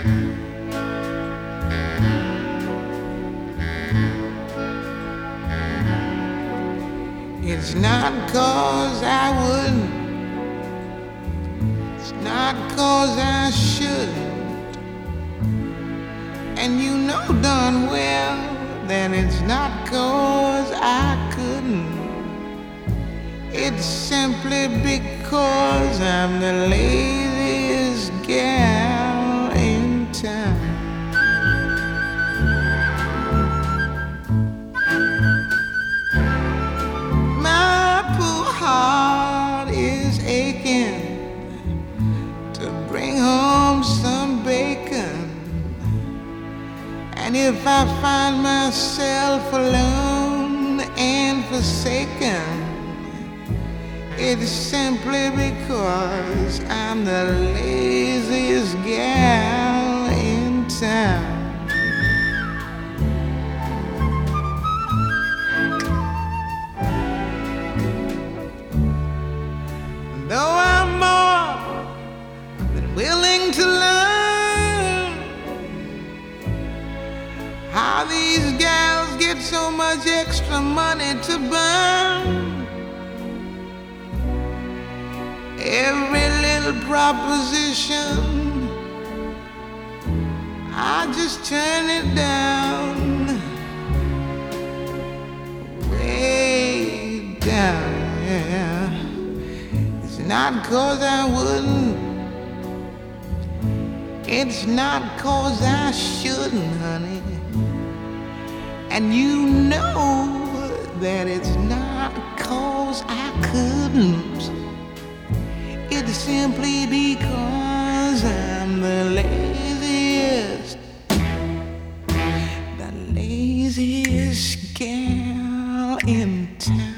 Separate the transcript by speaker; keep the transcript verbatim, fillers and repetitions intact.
Speaker 1: It's not 'cause I wouldn't, it's not 'cause I shouldn't, and you know darn well that it's not 'cause I couldn't. It's simply because I'm the laziest gal in town. Bring home some bacon, and if I find myself alone and forsaken, it's simply because I'm the laziest gal in town. Though I'm more willing to learn how these gals get so much extra money to burn, every little proposition I just turn it down, way down. Yeah. It's not 'cause I wouldn't, it's not 'cause I shouldn't, honey. And you know that it's not 'cause I couldn't. It's simply because I'm the laziest, the laziest gal in town.